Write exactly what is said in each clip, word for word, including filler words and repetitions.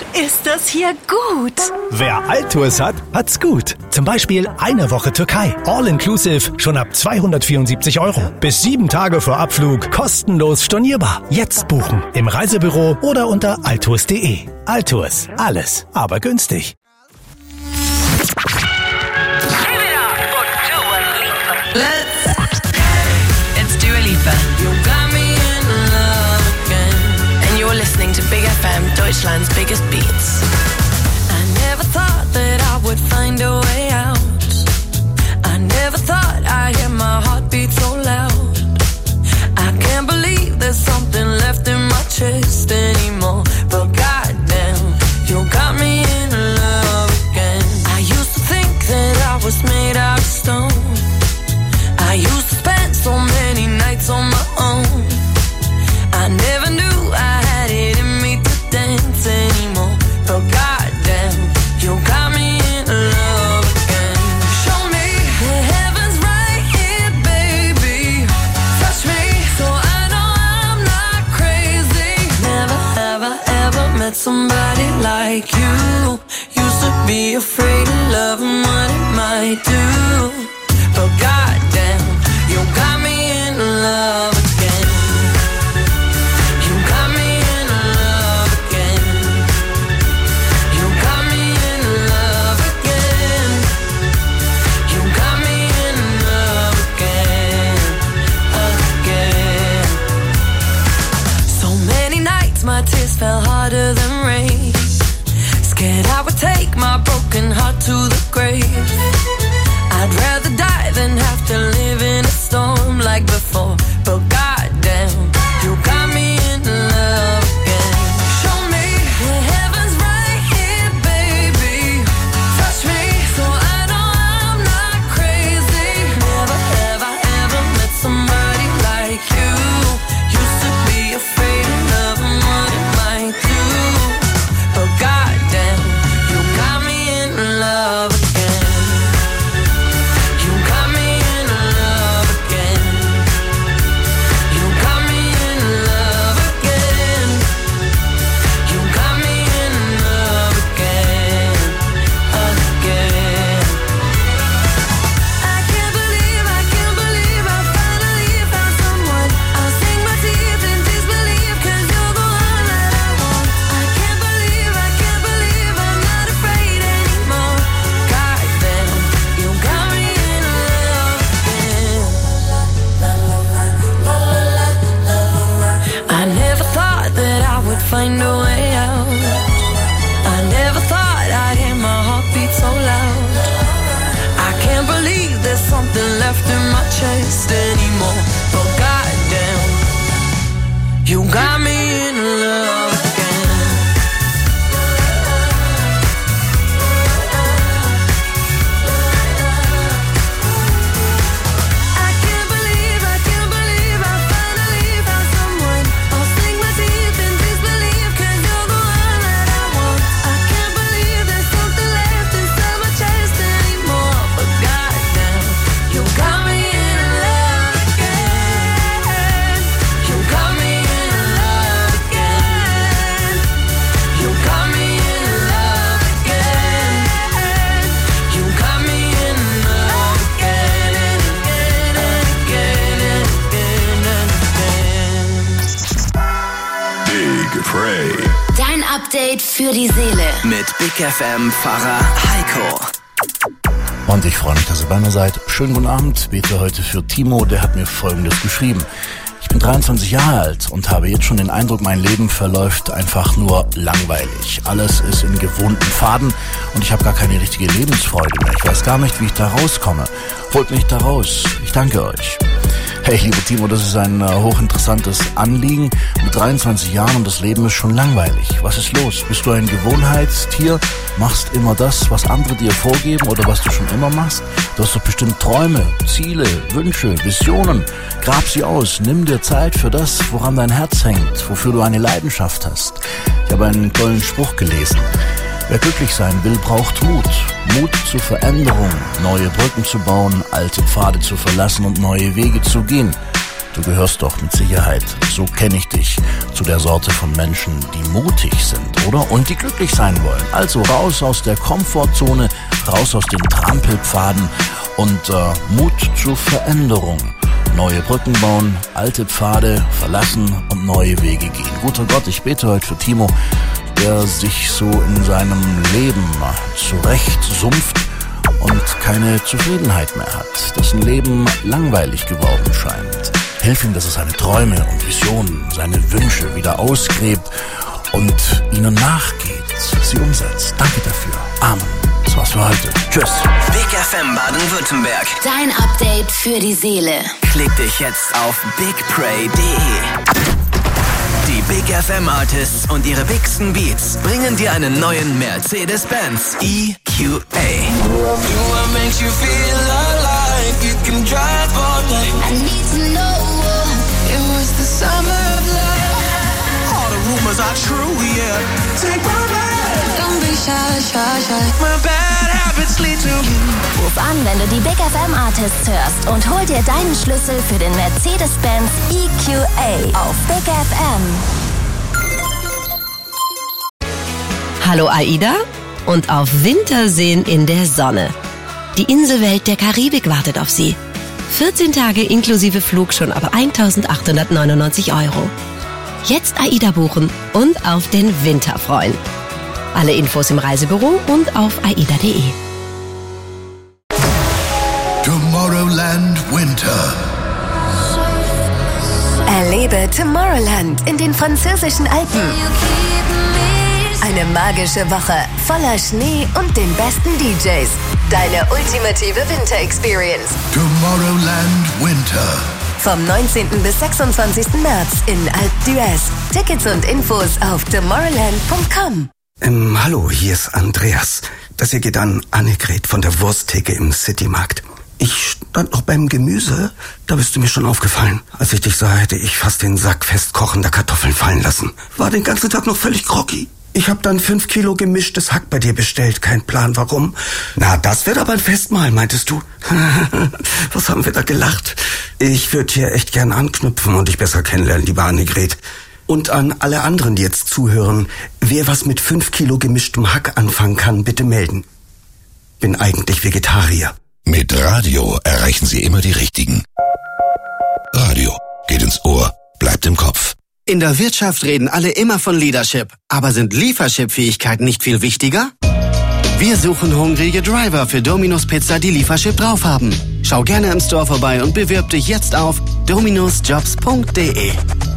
ist das hier gut. Wer Altours hat, hat's gut. Zum Beispiel eine Woche Türkei. All-inclusive, schon ab zweihundertvierundsiebzig Euro. Bis sieben Tage vor Abflug, kostenlos stornierbar. Jetzt buchen, im Reisebüro oder unter altours punkt de. Altours, alles, aber günstig. It's Dua Lipa. You got me in love again. And you're listening to Big F M, Deutschland's biggest beats. I never thought that I would find a way out. I never thought I'd hear my heartbeat so loud. I can't believe there's something left in my chest anymore. But goddamn, you got me in love again. I used to think that I was made out of stone. I used to spend so many nights on my own. I never knew I had it in me to dance anymore. But goddamn, you got me in love again. Show me the heavens right here, baby. Touch me so I know I'm not crazy. Never have I ever met somebody like you. Used to be afraid of love and what it might do. But goddamn, you got me in love again. You got me in love again. You got me in love again. You got me in love again, again. So many nights my tears fell harder than rain. Scared I would take my broken heart to the grave. I'd rather die than have to live in a storm like before. But goddamn, you got me in love again. Show me the heavens right here, baby. Touch me so I know I'm not crazy. Never have I ever met somebody like you. Used to be afraid of love and what it might do. But goddamn, you got me in love again. Find a way out. I never thought I'd hear my heartbeat so loud. I can't believe there's something left in my chest anymore. But goddamn, you got me in love again. Dein Update für die Seele. Mit Big F M-Pfarrer Heiko. Und ich freue mich, dass ihr bei mir seid. Schönen guten Abend. Bete heute für Timo, der hat mir Folgendes geschrieben. Ich bin dreiundzwanzig Jahre alt und habe jetzt schon den Eindruck, mein Leben verläuft einfach nur langweilig. Alles ist in gewohnten Faden und ich habe gar keine richtige Lebensfreude mehr. Ich weiß gar nicht, wie ich da rauskomme. Holt mich da raus. Ich danke euch. Hey, lieber Timo, das ist ein äh, hochinteressantes Anliegen. Mit dreiundzwanzig Jahren und das Leben ist schon langweilig. Was ist los? Bist du ein Gewohnheitstier? Machst immer das, was andere dir vorgeben oder was du schon immer machst? Du hast doch bestimmt Träume, Ziele, Wünsche, Visionen. Grab sie aus. Nimm dir Zeit für das, woran dein Herz hängt, wofür du eine Leidenschaft hast. Ich habe einen tollen Spruch gelesen. Wer glücklich sein will, braucht Mut. Mut zur Veränderung, neue Brücken zu bauen, alte Pfade zu verlassen und neue Wege zu gehen. Du gehörst doch mit Sicherheit, so kenne ich dich, zu der Sorte von Menschen, die mutig sind, oder? Und die glücklich sein wollen. Also raus aus der Komfortzone, raus aus den Trampelpfaden und äh, Mut zur Veränderung. Neue Brücken bauen, alte Pfade verlassen und neue Wege gehen. Guter Gott, ich bete heute für Timo, der sich so in seinem Leben zurecht sumpft und keine Zufriedenheit mehr hat, dessen Leben langweilig geworden scheint. Hilf ihm, dass er seine Träume und Visionen, seine Wünsche wieder ausgräbt und ihnen nachgeht, sie umsetzt. Danke dafür. Amen. Das war's für heute. Tschüss. Big F M Baden-Württemberg. Dein Update für die Seele. Klick dich jetzt auf big pray punkt de. Die Big F M Artists und ihre bigsten Beats bringen dir einen neuen Mercedes-Benz E Q A. I need to know. It was the summer of love. All the rumors are true, yeah. Take my bad. Don't be shy, shy, shy. My bad habits lead to you. Ruf an, wenn du die Big F M Artists hörst und hol dir deinen Schlüssel für den Mercedes-Benz E Q A auf Big F M. Hallo AIDA und auf Winterseen in der Sonne. Die Inselwelt der Karibik wartet auf Sie. vierzehn Tage inklusive Flug schon ab eintausendachthundertneunundneunzig Euro. Jetzt AIDA buchen und auf den Winter freuen. Alle Infos im Reisebüro und auf aida punkt de. Tomorrowland Winter. Erlebe Tomorrowland in den französischen Alpen. Eine magische Woche voller Schnee und den besten D Js. Deine ultimative Winter-Experience. Tomorrowland Winter. Vom neunzehnten bis sechsundzwanzigsten März in Alpe d'Huez. Tickets und Infos auf tomorrowland punkt com. Ähm, hallo, hier ist Andreas. Das hier geht an Annegret von der Wursttheke im Citymarkt. Ich stand noch beim Gemüse, da bist du mir schon aufgefallen. Als ich dich sah, hätte ich fast den Sack fest kochender Kartoffeln fallen lassen. War den ganzen Tag noch völlig groggy. Ich hab dann fünf Kilo gemischtes Hack bei dir bestellt. Kein Plan, warum. Na, das wird aber ein Festmahl, meintest du? Was haben wir da gelacht? Ich würde hier echt gern anknüpfen und dich besser kennenlernen, liebe Annegret. Und an alle anderen, die jetzt zuhören, wer was mit fünf Kilo gemischtem Hack anfangen kann, bitte melden. Bin eigentlich Vegetarier. Mit Radio erreichen Sie immer die Richtigen. Radio geht ins Ohr, bleibt im Kopf. In der Wirtschaft reden alle immer von Leadership. Aber sind Liefership-Fähigkeiten nicht viel wichtiger? Wir suchen hungrige Driver für Domino's Pizza, die Liefership drauf haben. Schau gerne im Store vorbei und bewirb dich jetzt auf dominos jobs punkt de.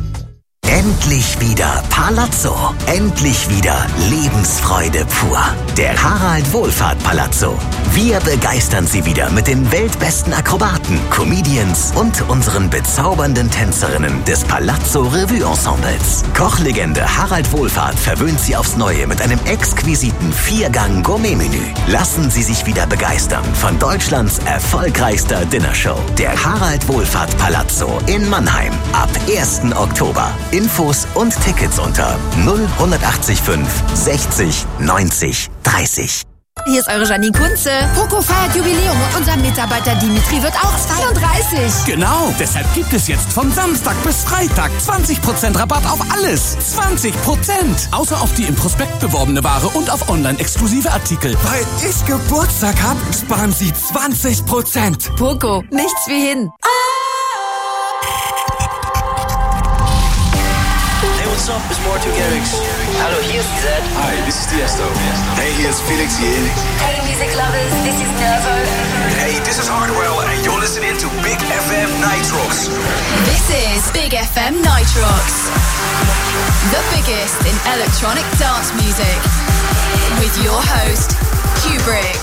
Endlich wieder Palazzo. Endlich wieder Lebensfreude pur. Der Harald Wohlfahrt Palazzo. Wir begeistern Sie wieder mit den weltbesten Akrobaten, Comedians und unseren bezaubernden Tänzerinnen des Palazzo Revue Ensembles. Kochlegende Harald Wohlfahrt verwöhnt Sie aufs Neue mit einem exquisiten Viergang-Gourmet-Menü. Lassen Sie sich wieder begeistern von Deutschlands erfolgreichster Dinnershow. Der Harald Wohlfahrt Palazzo in Mannheim. Ab ersten Oktober. Infos und Tickets unter null acht fünf sechzig neunzig dreißig. Hier ist eure Janine Kunze. Poco feiert Jubiläum und unser Mitarbeiter Dimitri wird auch zweiunddreißig. Genau, deshalb gibt es jetzt von Samstag bis Freitag zwanzig Prozent Rabatt auf alles. zwanzig Prozent! Außer auf die im Prospekt beworbene Ware und auf online-exklusive Artikel. Weil ich Geburtstag habe, sparen Sie zwanzig Prozent. Poco, nichts wie hin. What's up, it's Martin Garrix. Hallo, hier ist Zed. Hi, this is Tiesto. Hey, hier ist Felix hier. Hey music lovers, this is Nervo. Hey, this is Hardwell and you're listening to Big F M Nitrox. This is Big F M Nitrox. The biggest in electronic dance music. With your host, Kubrick.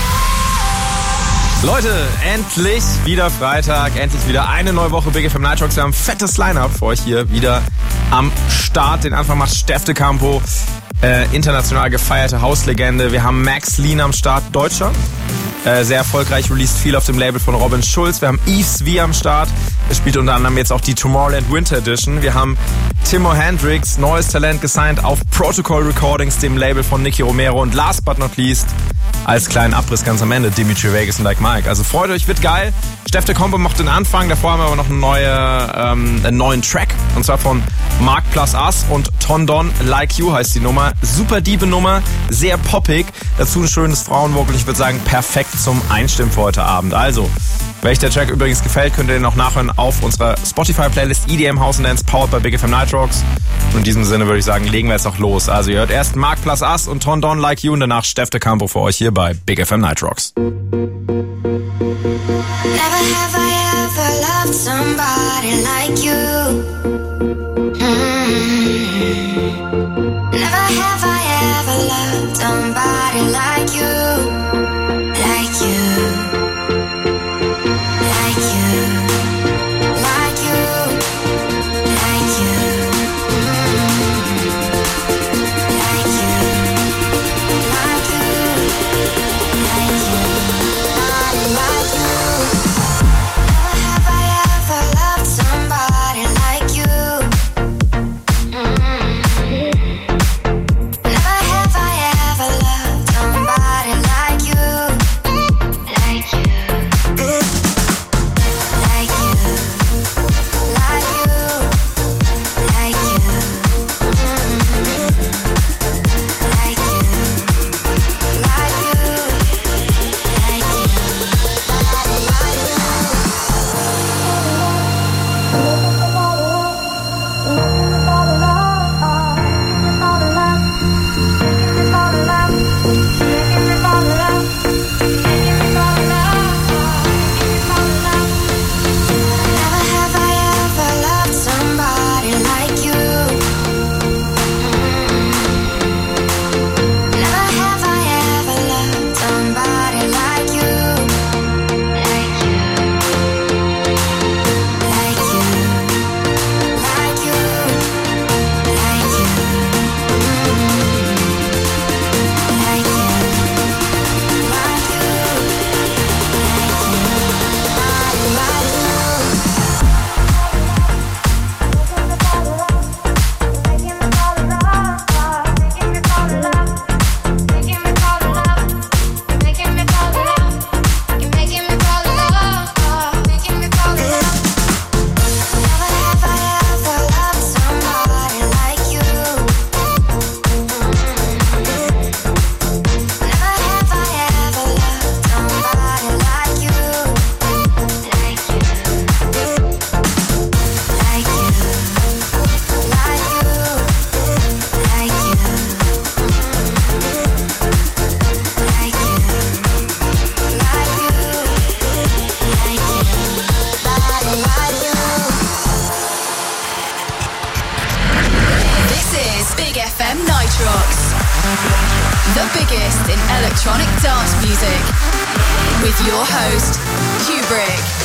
Leute, endlich wieder Freitag, endlich wieder eine neue Woche Big F M Nitrox. Wir haben ein fettes Line-Up für euch hier wieder am Start. Den Anfang macht Steff de Campo, äh, international gefeierte Hauslegende. Wir haben Max Lean am Start, Deutscher. Äh, sehr erfolgreich, released viel auf dem Label von Robin Schulz. Wir haben Yves V am Start. Er spielt unter anderem jetzt auch die Tomorrowland Winter Edition. Wir haben Timo Hendrix, neues Talent, gesigned auf Protocol Recordings, dem Label von Nicky Romero. Und last but not least, als kleinen Abriss ganz am Ende, Dimitri Vegas und Like Mike. Also freut euch, wird geil. Steff der Combo macht den Anfang. Davor haben wir aber noch eine neue, ähm, einen neuen Track. Und zwar von Mark Plus Us und Tondon, Like You heißt die Nummer. Super diebe Nummer, sehr poppig. Dazu ein schönes Frauenvocal. Ich würde sagen, perfekt zum Einstimmen für heute Abend. Also, wenn euch der Track übrigens gefällt, könnt ihr den noch nachhören auf unserer Spotify-Playlist E D M House and Dance, powered by Big F M Nitrox. Und in diesem Sinne würde ich sagen, legen wir jetzt auch los. Also ihr hört erst Mark Plus Us und Tondon Like You und danach Steff de Campo für euch hier bei Big F M Nitrox. Never have I ever loved somebody like you. Mm-hmm. Never have I ever loved somebody like you. Like you. Like you. Like you. Like you. Mm-hmm. Like you. Like you. Like you. Like you. Never have I ever loved somebody like you. Mm-hmm. Never have I ever loved somebody like you. Like you. Like you. Like you. Like you. Mm-hmm. Like you. Like you. Like you. Never have I ever loved somebody like you. Never have I ever loved somebody like you. Like you. Like you. Like you. Like you. Like you. Like you. This is Big F M Nitrox, the biggest in electronic dance music, with your host, Kubrick.